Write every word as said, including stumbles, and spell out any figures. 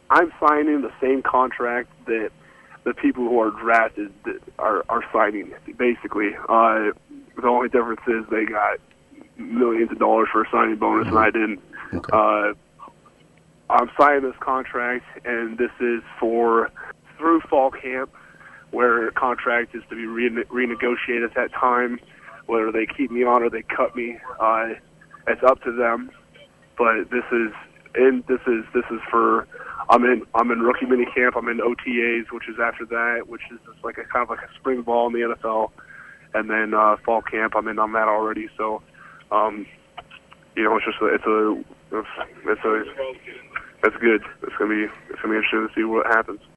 I'm signing the same contract that the people who are drafted are are signing. Basically, uh, the only difference is they got millions of dollars for a signing bonus, mm-hmm. and I didn't. Okay. Uh, I'm signing this contract, and this is for through fall camp, where a contract is to be re- renegotiated at that time. Whether they keep me on or they cut me, uh, it's up to them. But this is and this is this is for I'm in I'm in rookie mini camp. I'm in O T As, which is after that, which is just like a kind of like a spring ball in the N F L, and then uh, fall camp. I'm in on that already. So, um, you know, it's just a, it's a it's, it's a it's good. It's gonna be it's gonna be interesting to see what happens.